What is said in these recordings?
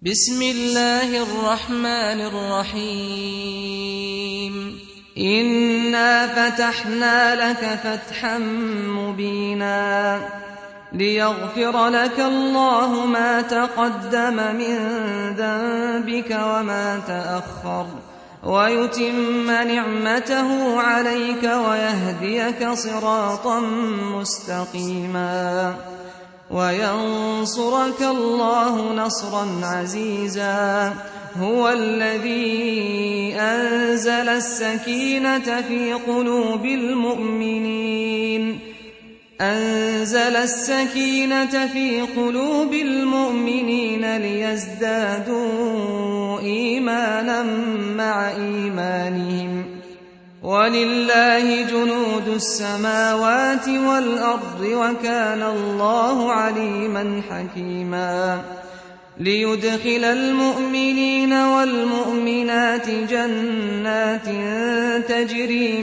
بسم الله الرحمن الرحيم إنا فتحنا لك فتحا مبينا ليغفر لك الله ما تقدم من ذنبك وما تأخر ويتم نعمته عليك ويهديك صراطا مستقيما وينصرك الله نصرا عزيزا هو الذي أنزل السكينة في قلوب المؤمنين ليزدادوا إيمانا مع إيمانهم ولله جنود السماوات والأرض وكان الله عليما حكيما ليدخل المؤمنين والمؤمنات جنات تجري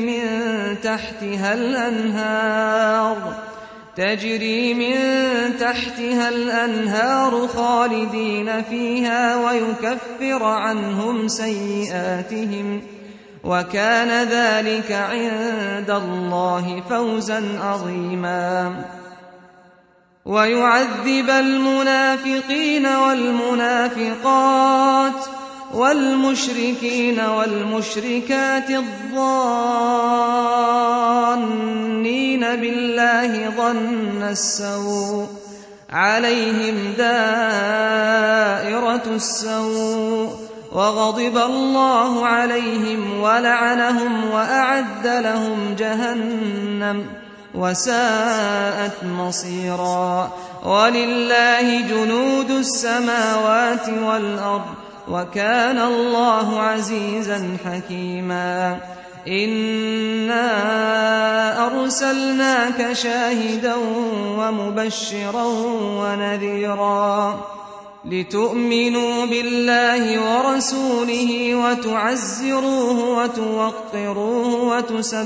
من تحتها الأنهار خالدين فيها ويكفر عنهم سيئاتهم وكان ذلك عند الله فوزا عظيما ويعذب المنافقين والمنافقات والمشركين والمشركات الظانين بالله ظن السوء عليهم دائرة السوء وغضب الله عليهم ولعنهم وأعد لهم جهنم وساءت مصيرا ولله جنود السماوات والأرض وكان الله عزيزا حكيما إنا أرسلناك شاهدا ومبشرا ونذيرا لتؤمنوا بالله ورسوله وتعزروه وتوقروه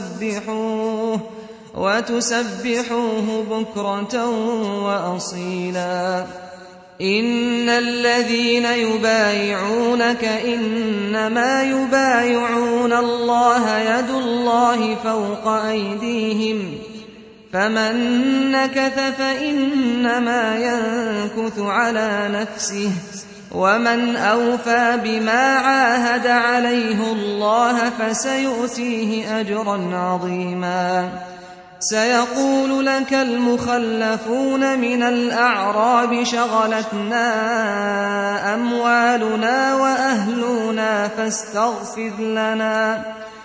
وتسبحوه بكرة وأصيلا إن الذين يبايعونك إنما يبايعون الله يد الله فوق أيديهم فمن نكث فإنما ينكث على نفسه ومن أوفى بما عاهد عليه الله فسيؤتيه أجرا عظيما سيقول لك المخلفون من الأعراب شغلتنا أموالنا وأهلنا فاستغفر لنا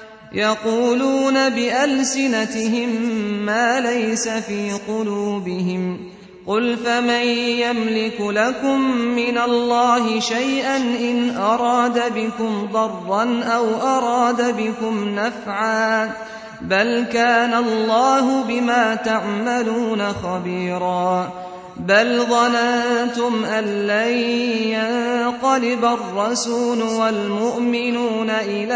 يقولون بألسنتهم ما ليس في قلوبهم قل فمن يملك لكم من الله شيئا إن أراد بكم ضرا أو أراد بكم نفعا بل كان الله بما تعملون خبيرا بل ظننتم أن لن ينقلب الرسول والمؤمنون إلى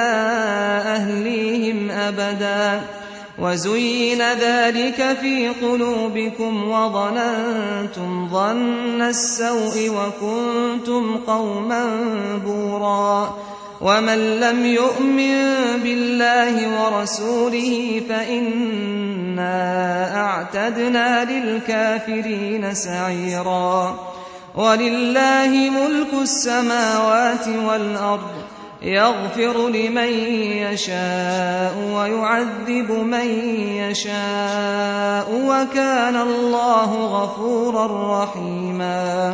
أهليهم أبدا وزين ذلك في قلوبكم وظننتم ظن السوء وكنتم قوما بورا ومن لم يؤمن بالله ورسوله فإنا أعتدنا للكافرين سعيرا ولله ملك السماوات والأرض يغفر لمن يشاء ويعذب من يشاء وكان الله غفورا رحيما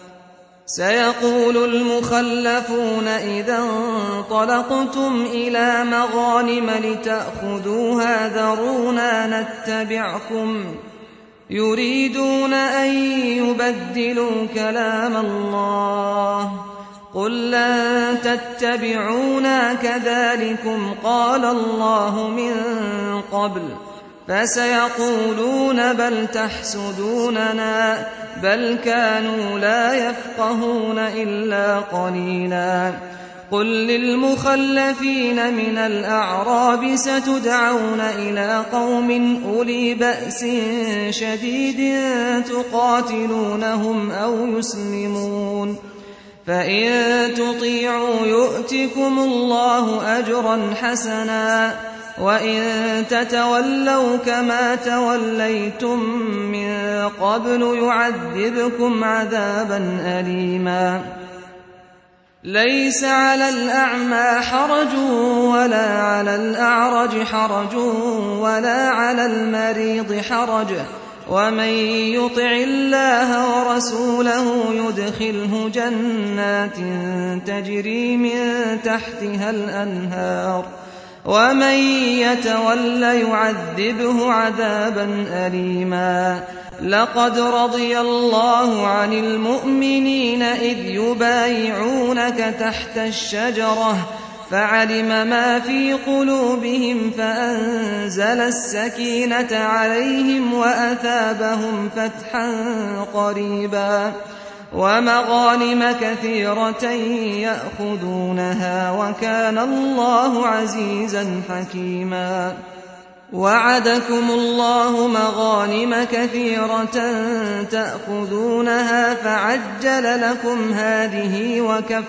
سيقول المخلفون إذا انطلقتم إلى مغانم لتأخذوها ذرونا نتبعكم يريدون أن يبدلوا كلام الله قل لن تتبعونا كذلكم قال الله من قبل فسيقولون بل تحسدوننا بل كانوا لا يفقهون إلا قليلا قل للمخلفين من الأعراب ستدعون إلى قوم أولي بأس شديد تقاتلونهم أو يسلمون فإن تطيعوا يؤتكم الله أجرا حسنا وإن تتولوا كما توليتم من قبل يعذبكم عذابا أليما ليس على الأعمى حرج ولا على الأعرج حرج ولا على المريض حرج ومن يطع الله ورسوله يدخله جنات تجري من تحتها الأنهار ومن يتول يعذبه عذابا أليما لقد رضي الله عن المؤمنين إذ يبايعونك تحت الشجرة فعلم ما في قلوبهم فأنزل السكينة عليهم وأثابهم فتحا قريبا ومغانم كثيرة يأخذونها وكان الله عزيزا حكيما وعدكم الله مغانم كثيرة تأخذونها فعجل لكم هذه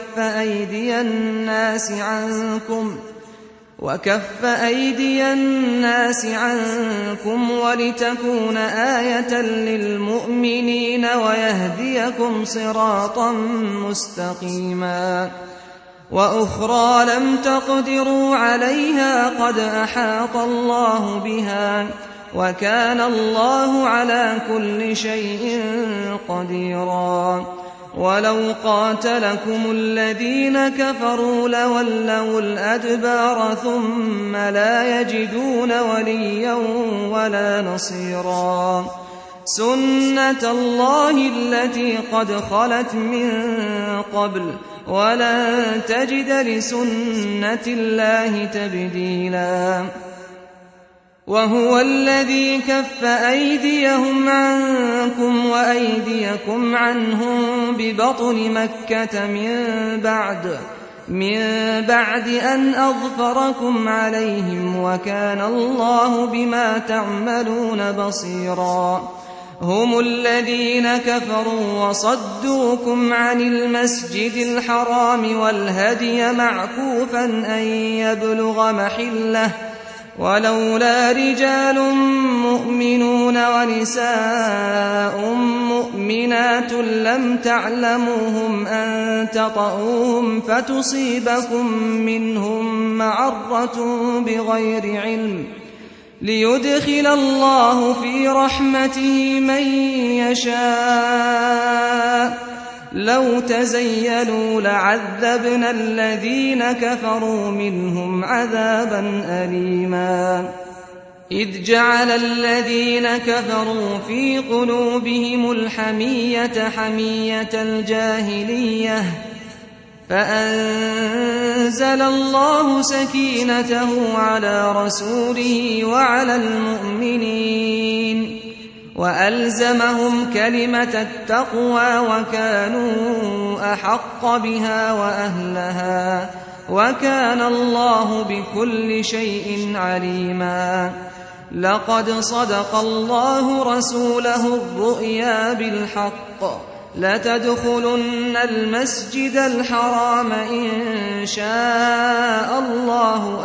وكف أيدي الناس عنكم ولتكون آية للمؤمنين ويهديكم صراطا مستقيما وأخرى لم تقدروا عليها قد أحاط الله بها وكان الله على كل شيء قديرا ولو قاتلكم الذين كفروا لولوا الأدبار ثم لا يجدون وليا ولا نصيرا سنة الله التي قد خلت من قبل ولن تجد لسنة الله تبديلا وهو الذي كف أيديهم عنكم وأيديكم عنهم ببطن مكة من بعد أن أظفركم عليهم وكان الله بما تعملون بصيرا هم الذين كفروا وصدوكم عن المسجد الحرام والهدي معكوفا أن يبلغ محله ولولا رجال مؤمنون ونساء مؤمنات لم تعلموهم أن تطؤوهم فتصيبكم منهم معرة بغير علم ليدخل الله في رحمته من يشاء لو تزيلوا لعذبنا الذين كفروا منهم عذابا أليما إذ جعل الذين كفروا في قلوبهم الحمية حمية الجاهلية فأنزل الله سكينته على رسوله وعلى المؤمنين وألزمهم كلمة التقوى وكانوا أحق بها وأهلها وكان الله بكل شيء عليما لقد صدق الله رسوله الرؤيا بالحق لتدخلن المسجد الحرام إن شاء الله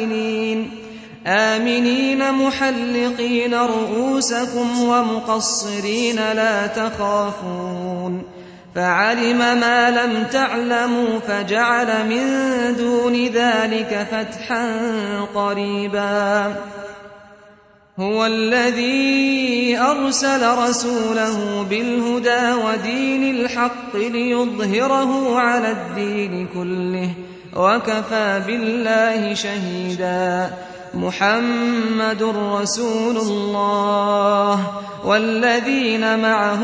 آمنين محلقين رؤوسكم ومقصرين لا تخافون فعلم ما لم تعلموا فجعل من دون ذلك فتحا قريبا هو الذي أرسل رسوله بالهدى ودين الحق ليظهره على الدين كله وكفى بالله شهيدا محمد رسول الله والذين معه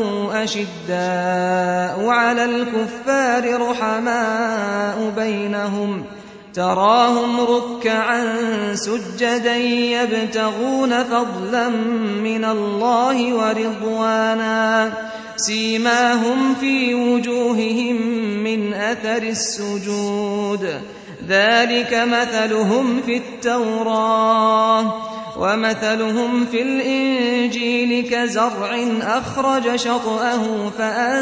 أشداء على الكفار رحماء بينهم تراهم ركعا سجدا يبتغون فضلا من الله ورضوانا سيماهم في وجوههم من أثر السجود ذلك مثلهم في التوراة ومثلهم في الإنجيل كزرع أخرج شطأه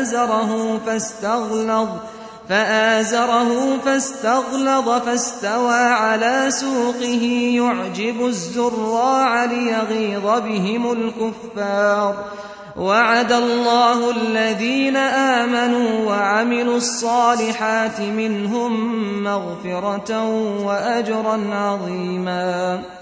فآزره فاستغلظ فاستوى على سوقه يعجب الزراع ليغيظ بهم الكفار. وعد الله الذين آمنوا وعملوا الصالحات منهم مغفرة وأجرا عظيما.